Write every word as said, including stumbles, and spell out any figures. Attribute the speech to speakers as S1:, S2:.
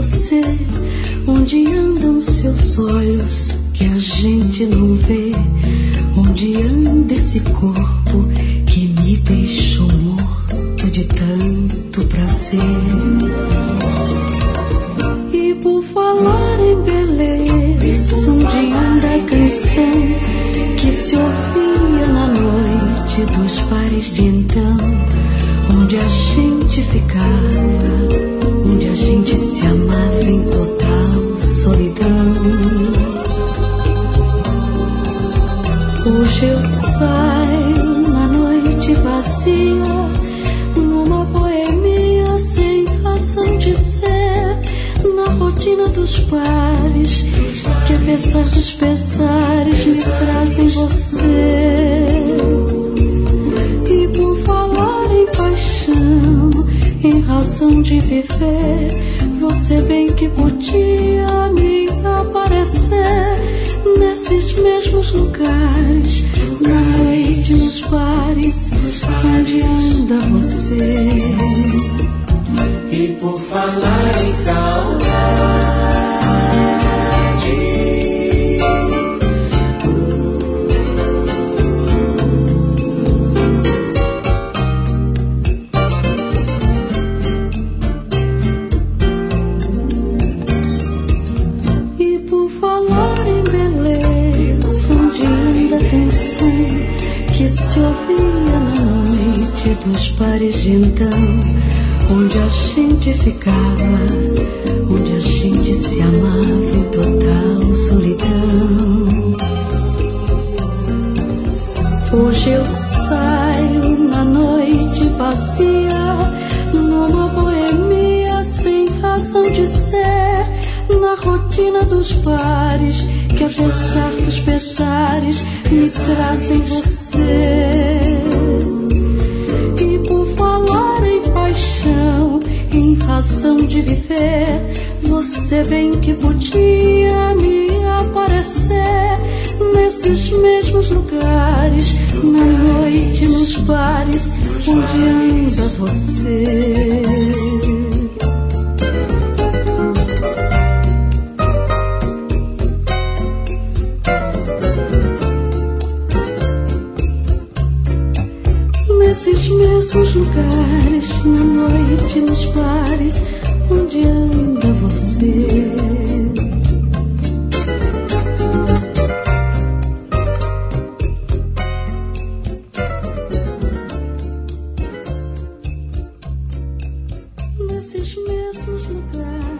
S1: você, onde andam seus olhos que a gente não vê, onde anda esse corpo que me deixou morto de tanto prazer. E por falar em beleza, onde anda a canção que se ouvia na noite dos pares de então, onde a gente ficava, onde a gente se amava em total solidão. Hoje eu saio na noite vazia, numa boemia sem razão de ser, na rotina dos pares, que apesar dos pesares me trazem você. E por falar em paixão, em razão de viver, você bem que podia me aparecer nesses mesmos lugares, na noite, nos bares, onde anda você.
S2: E por falar em saudade,
S1: e por falar em beleza, onde anda a canção que se ouvia na noite dos pares de então, onde a gente ficava, onde a gente se amava em total solidão. Hoje eu saio na noite vazia, numa boemia sem razão de ser, na rotina dos bares, que apesar dos pesares me trazem você. E por falar em paixão, em razão de viver, você bem que podia me aparecer nesses mesmos lugares, na noite, nos bares, onde anda você. Nesses mesmos lugares, na noite, nos bares, onde anda você. Nesses mesmos lugares.